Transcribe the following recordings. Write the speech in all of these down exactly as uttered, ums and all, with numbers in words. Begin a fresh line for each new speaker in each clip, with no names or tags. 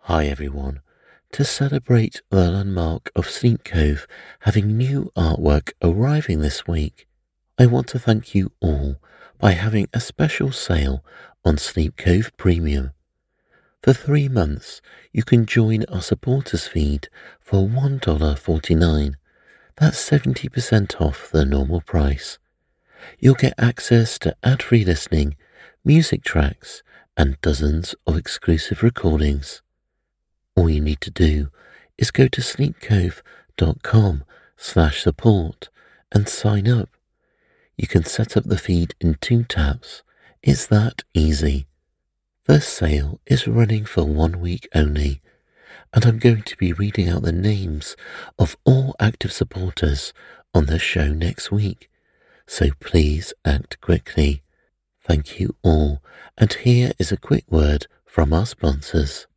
Hi everyone. To celebrate the landmark of Sleep Cove having new artwork arriving this week, I want to thank you all by having a special sale on Sleep Cove Premium. For three months, you can join our supporters feed for one dollar forty-nine. That's seventy percent off the normal price. You'll get access to ad-free listening, music tracks, and dozens of exclusive recordings. All you need to do is go to sleepcove.com slash support and sign up. You can set up the feed in two taps. It's that easy. The sale is running for one week only, and I'm going to be reading out the names of all active supporters on the show next week, so please act quickly. Thank you all, and here is a quick word from our sponsors.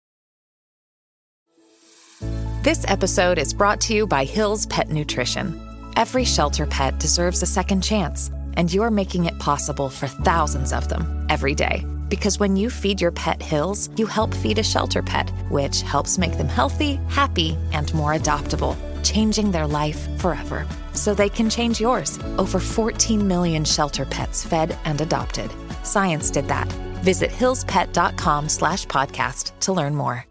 This episode is brought to you by Hill's Pet Nutrition. Every shelter pet deserves a second chance, and you're making it possible for thousands of them every day. Because when you feed your pet Hill's, you help feed a shelter pet, which helps make them healthy, happy, and more adoptable, changing their life forever. So they can change yours. Over fourteen million shelter pets fed and adopted. Science did that. Visit hillspet.com slash podcast to learn more.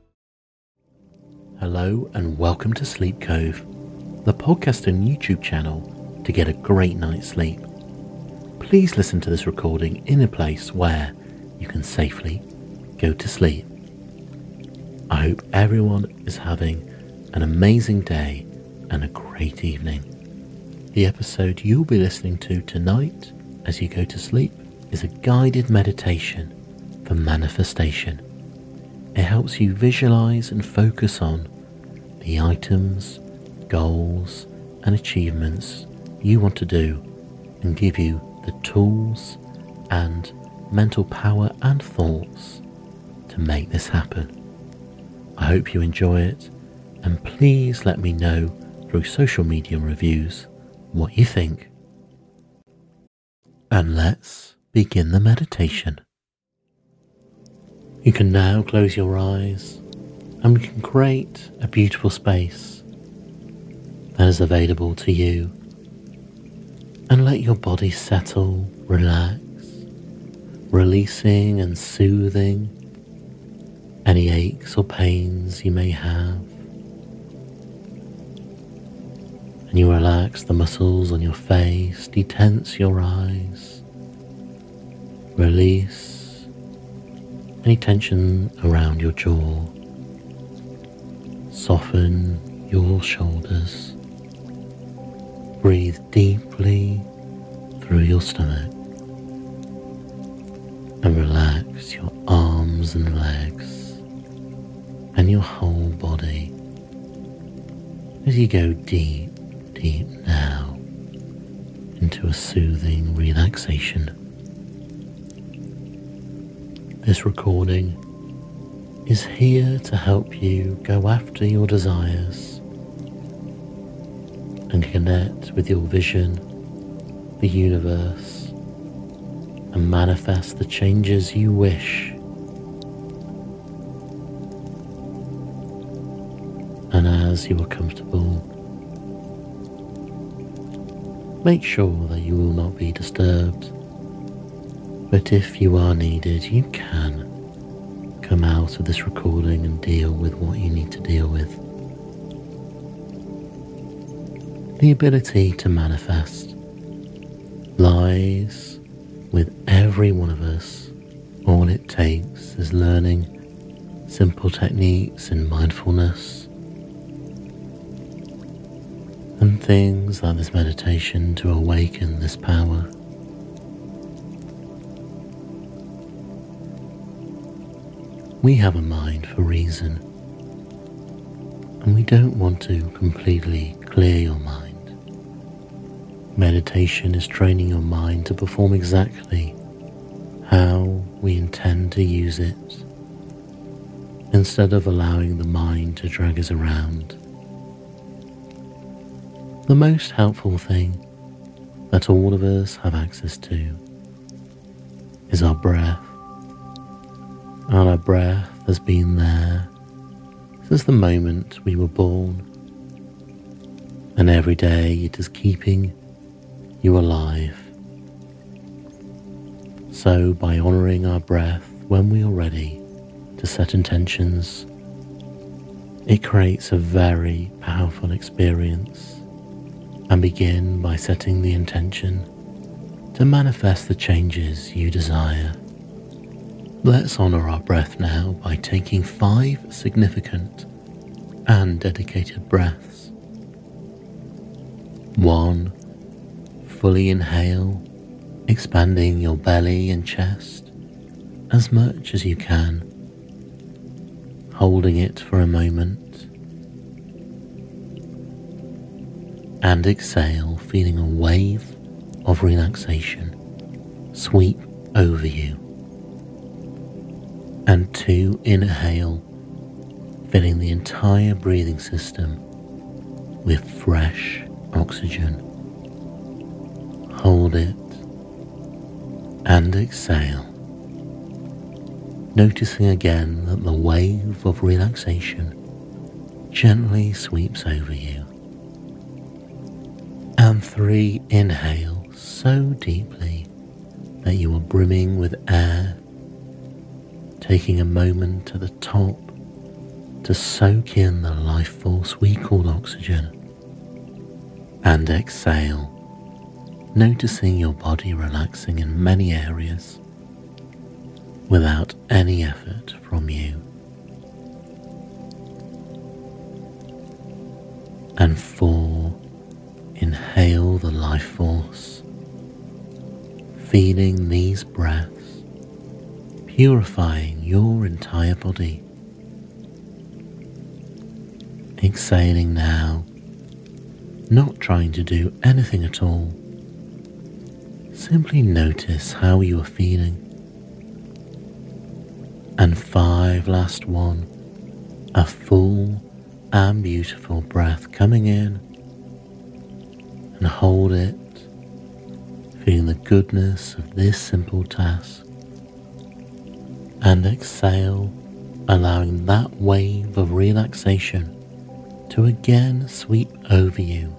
Hello and welcome to Sleep Cove, the podcast and YouTube channel to get a great night's sleep. Please listen to this recording in a place where you can safely go to sleep. I hope everyone is having an amazing day and a great evening. The episode you'll be listening to tonight as you go to sleep is a guided meditation for manifestation. It helps you visualize and focus on the items, goals, and achievements you want to do and give you the tools and mental power and thoughts to make this happen. I hope you enjoy it, and please let me know through social media reviews what you think. And let's begin the meditation. You can now close your eyes, and we can create a beautiful space that is available to you, and let your body settle, relax, releasing and soothing any aches or pains you may have. And you relax the muscles on your face, detense your eyes, release any tension around your jaw, soften your shoulders, breathe deeply through your stomach, and relax your arms and legs and your whole body as you go deep, deep now into a soothing relaxation. This recording is here to help you go after your desires and connect with your vision, the universe, and manifest the changes you wish. And as you are comfortable, make sure that you will not be disturbed. But if you are needed, you can come out of this recording and deal with what you need to deal with. The ability to manifest lies with every one of us. All it takes is learning simple techniques in mindfulness and things like this meditation to awaken this power. We have a mind for reason, and we don't want to completely clear your mind. Meditation is training your mind to perform exactly how we intend to use it, instead of allowing the mind to drag us around. The most helpful thing that all of us have access to is our breath. And our breath has been there as the moment we were born, and every day it is keeping you alive. So by honouring our breath when we are ready to set intentions, it creates a very powerful experience. And begin by setting the intention to manifest the changes you desire. Let's honour our breath now by taking five significant and dedicated breaths. One, fully inhale, expanding your belly and chest as much as you can, holding it for a moment, and exhale, feeling a wave of relaxation sweep over you. And two, inhale, filling the entire breathing system with fresh oxygen. Hold it and exhale, noticing again that the wave of relaxation gently sweeps over you. And three, inhale so deeply that you are brimming with air, taking a moment at the top to soak in the life force we call oxygen. And exhale, noticing your body relaxing in many areas without any effort from you. And four, inhale the life force, feeling these breaths purifying your entire body. Exhaling now, not trying to do anything at all. Simply notice how you are feeling. And five, last one, a full and beautiful breath coming in, and hold it, feeling the goodness of this simple task, and exhale, allowing that wave of relaxation to again sweep over you.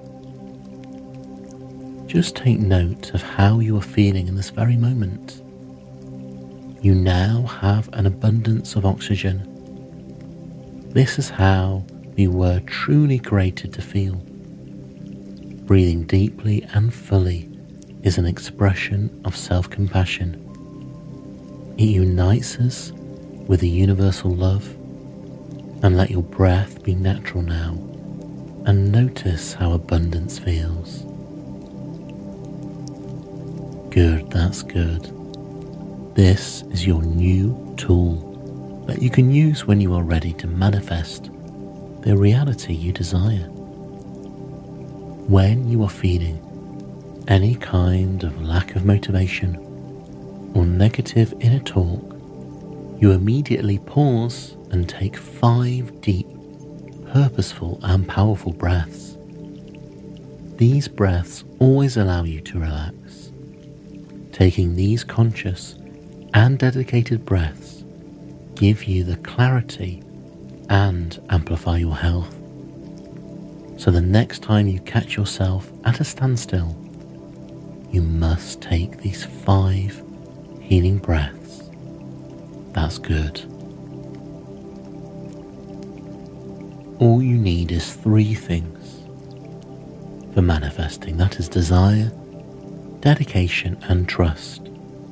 Just take note of how you are feeling in this very moment. You now have an abundance of oxygen. This is how we were truly created to feel. Breathing deeply and fully is an expression of self-compassion. It unites us with the universal love. And let your breath be natural now, and notice how abundance feels. Good, that's good. This is your new tool that you can use when you are ready to manifest the reality you desire. When you are feeling any kind of lack of motivation or negative inner talk, you immediately pause and take five deep, purposeful and powerful breaths. These breaths always allow you to relax. Taking these conscious and dedicated breaths give you the clarity and amplify your health. So the next time you catch yourself at a standstill, you must take these five healing breaths. That's good. All you need is three things for manifesting. That is desire, dedication, and trust.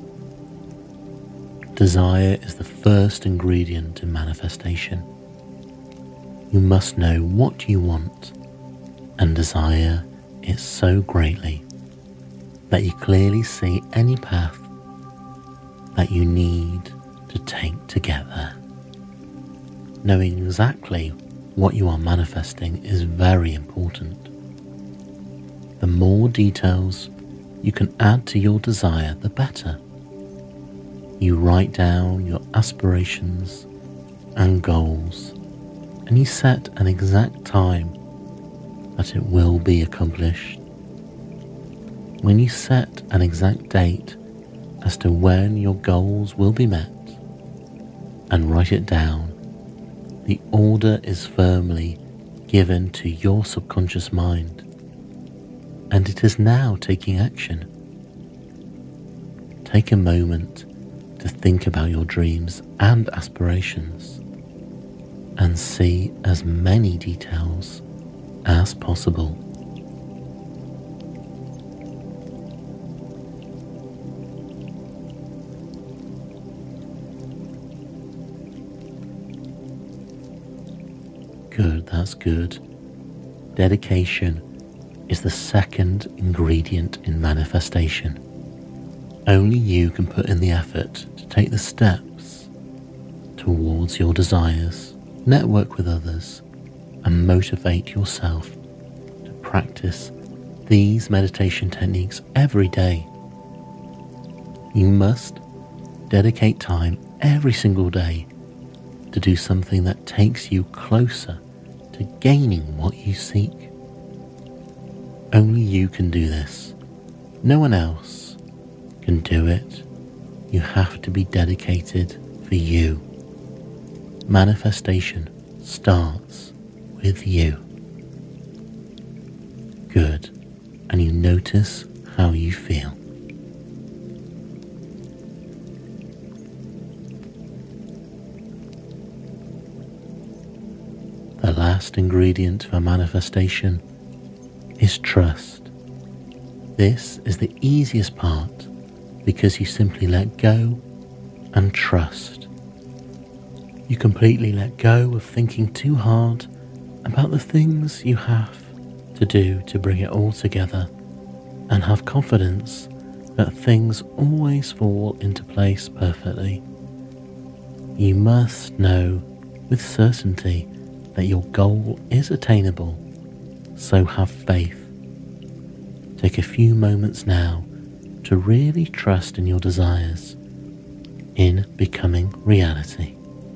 Desire is the first ingredient in manifestation. You must know what you want and desire it so greatly that you clearly see any path that you need to take together. Knowing exactly what you are manifesting is very important. The more details you can add to your desire, the better. You write down your aspirations and goals, and you set an exact time that it will be accomplished. When you set an exact date as to when your goals will be met and write it down, the order is firmly given to your subconscious mind, and it is now taking action. Take a moment to think about your dreams and aspirations and see as many details as possible. Good, that's good. Dedication is the second ingredient in manifestation. Only you can put in the effort to take the steps towards your desires, network with others, and motivate yourself to practice these meditation techniques every day. You must dedicate time every single day to do something that takes you closer to gaining what you seek. Only you can do this. No one else can do it. You have to be dedicated for you. Manifestation starts with you. Good. And you notice how you feel. The last ingredient for manifestation is trust. This is the easiest part because you simply let go and trust. You completely let go of thinking too hard about the things you have to do to bring it all together, and have confidence that things always fall into place perfectly. You must know with certainty that your goal is attainable, so have faith. Take a few moments now to really trust in your desires, in becoming reality.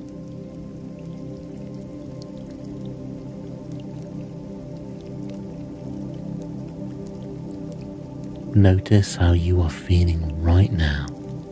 Notice how you are feeling right now.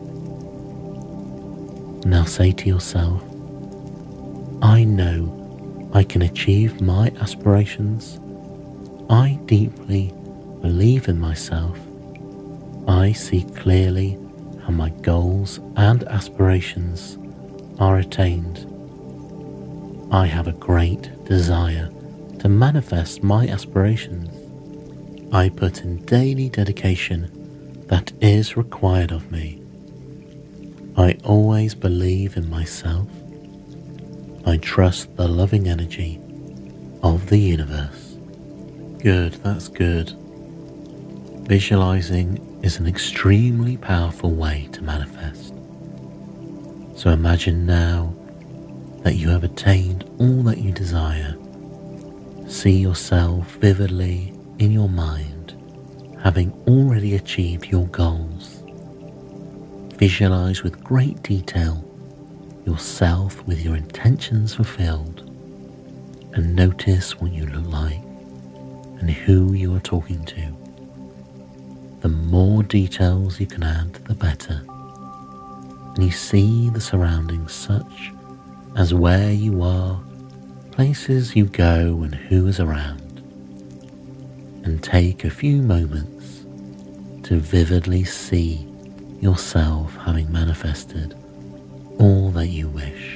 Now say to yourself, I know I can achieve my aspirations. I deeply believe in myself. I see clearly how my goals and aspirations are attained. I have a great desire to manifest my aspirations. I put in daily dedication that is required of me. I always believe in myself. I trust the loving energy of the universe. Good, that's good. Visualizing is an extremely powerful way to manifest. So imagine now that you have attained all that you desire. See yourself vividly in your mind, having already achieved your goals. Visualize with great detail yourself with your intentions fulfilled, and notice what you look like and who you are talking to. The more details you can add, the better. And you see the surroundings such as where you are, places you go, and who is around. And take a few moments to vividly see yourself having manifested all that you wish.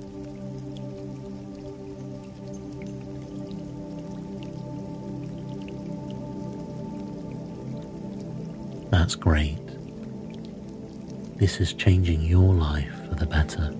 That's great. This is changing your life for the better.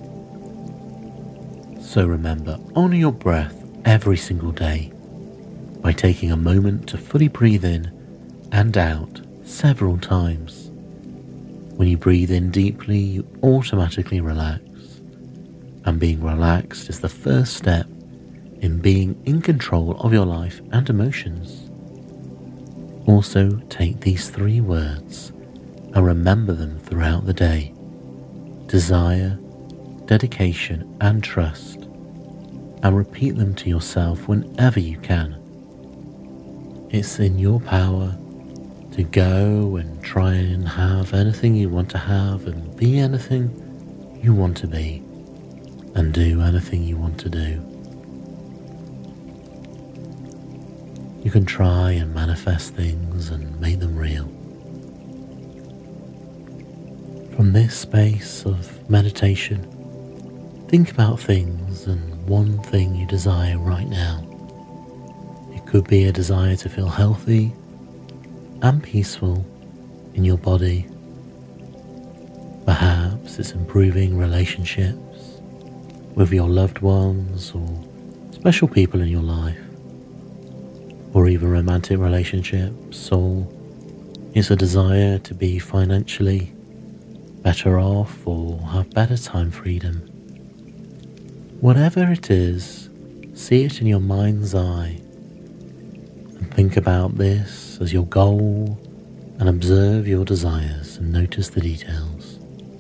So remember, honor your breath every single day by taking a moment to fully breathe in and out several times. When you breathe in deeply, you automatically relax, and being relaxed is the first step in being in control of your life and emotions. Also, take these three words and remember them throughout the day: desire, dedication, and trust, and repeat them to yourself whenever you can. It's in your power to go and try and have anything you want to have and be anything you want to be. and do anything you want to do. You can try and manifest things and make them real. From this space of meditation, think about things and one thing you desire right now. It could be a desire to feel healthy and peaceful in your body. Perhaps it's improving relationships with your loved ones or special people in your life, or even romantic relationships, or it's a desire to be financially better off or have better time freedom. Whatever it is, see it in your mind's eye and think about this as your goal and observe your desires and notice the details.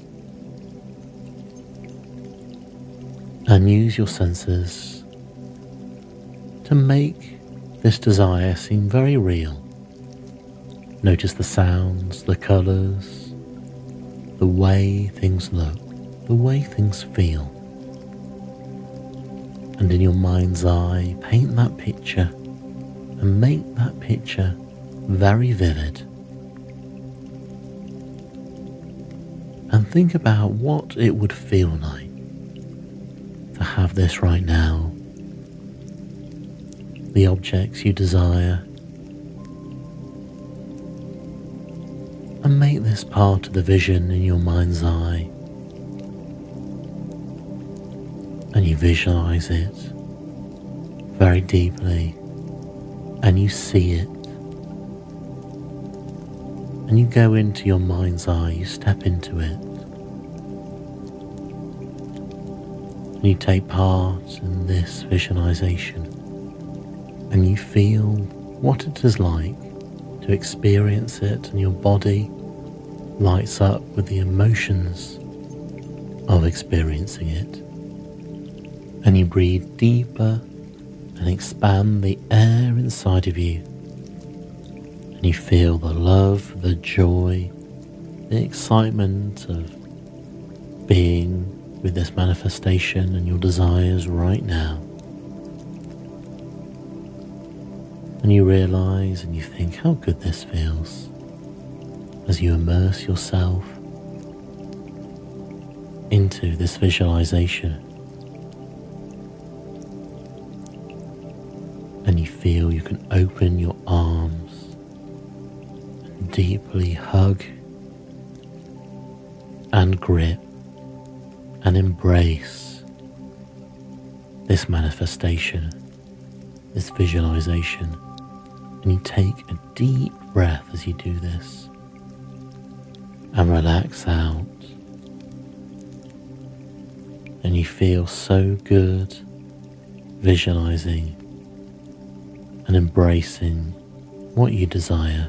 And use your senses to make this desire seem very real. Notice the sounds, the colours, the way things look, the way things feel. And in your mind's eye, paint that picture and make that picture very vivid. And think about what it would feel like to have this right now. The objects you desire, and make this part of the vision in your mind's eye, and you visualize it very deeply, and you see it, and you go into your mind's eye, you step into it, and you take part in this visualization. And you feel what it is like to experience it, and your body lights up with the emotions of experiencing it. And you breathe deeper and expand the air inside of you. And you feel the love, the joy, the excitement of being with this manifestation and your desires right now. And you realize and you think how good this feels as you immerse yourself into this visualization. And you feel you can open your arms and deeply hug and grip and embrace this manifestation, this visualization. And you take a deep breath as you do this and relax out. And you feel so good visualizing and embracing what you desire.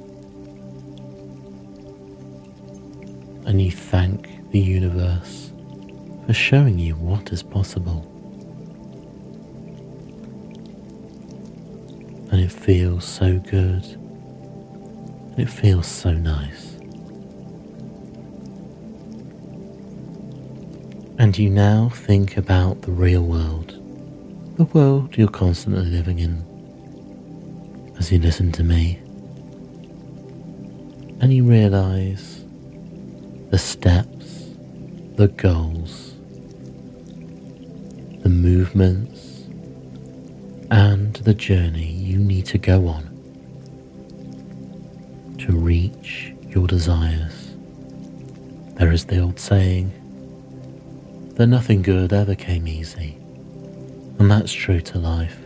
And you thank the universe for showing you what is possible. And it feels so good, and it feels so nice. And you now think about the real world, the world you're constantly living in, as you listen to me, and you realize the steps, the goals, the movements, and the journey you need to go on to reach your desires. There is the old saying that nothing good ever came easy, and that's true to life.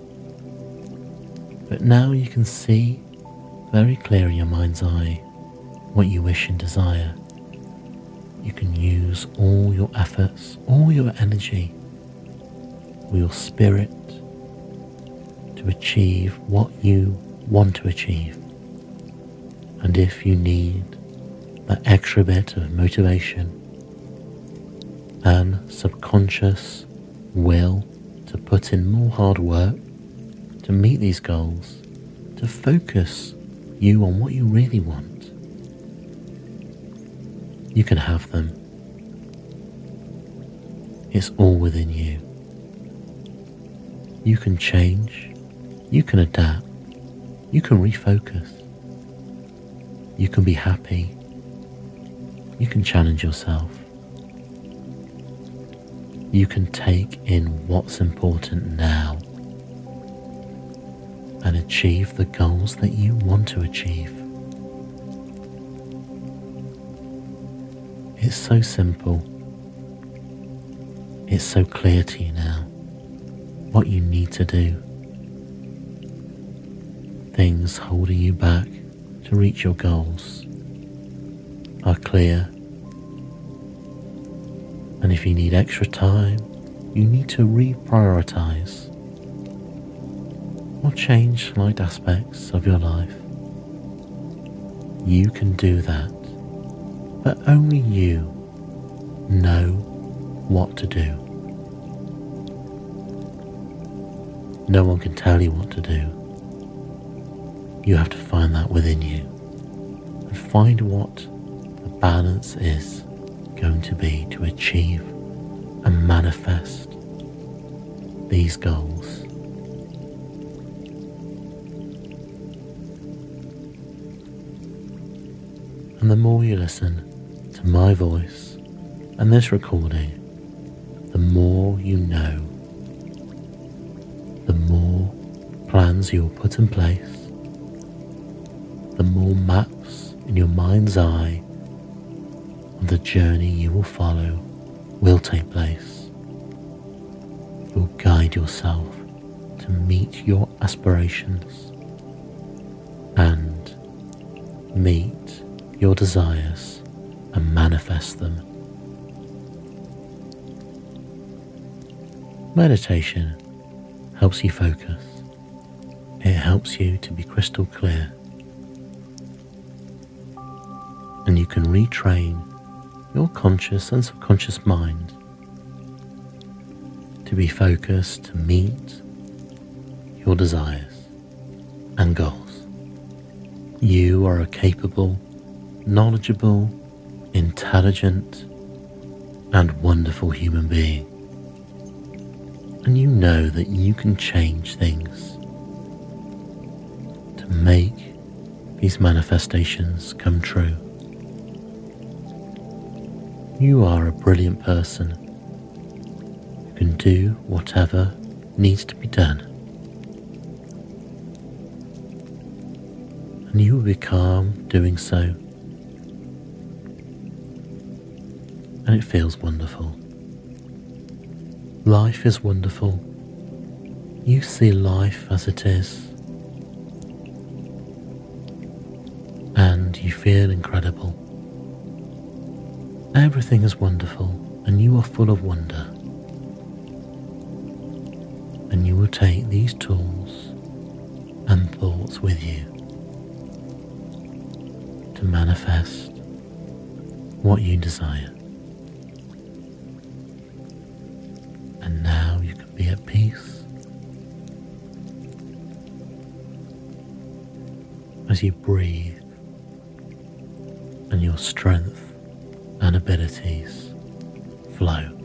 But now you can see very clear in your mind's eye what you wish and desire. You can use all your efforts, all your energy, all your spirit to achieve what you want to achieve. And if you need that extra bit of motivation and subconscious will to put in more hard work to meet these goals, to focus you on what you really want, you can have them. It's all within you. You can change, you can adapt, you can refocus, you can be happy, you can challenge yourself, you can take in what's important now and achieve the goals that you want to achieve. It's so simple. It's so clear to you now what you need to do. Things holding you back to reach your goals are clear. And if you need extra time, you need to reprioritize or change slight aspects of your life. You can do that, but only you know what to do. No one can tell you what to do. You have to find that within you and find what the balance is going to be to achieve and manifest these goals. And the more you listen to my voice and this recording, the more you know, the more plans you'll put in place, the more maps in your mind's eye of the journey you will follow will take place. You'll guide yourself to meet your aspirations and meet your desires and manifest them. Meditation helps you focus. It helps you to be crystal clear. And you can retrain your conscious and subconscious mind to be focused to meet your desires and goals. You are a capable, knowledgeable, intelligent, and wonderful human being. And you know that you can change things to make these manifestations come true. You are a brilliant person who can do whatever needs to be done. And you will be calm doing so. And it feels wonderful. Life is wonderful. You see life as it is. And you feel incredible. Everything is wonderful and you are full of wonder. And you will take these tools and thoughts with you to manifest what you desire. And now you can be at peace as you breathe and your strength and abilities flow.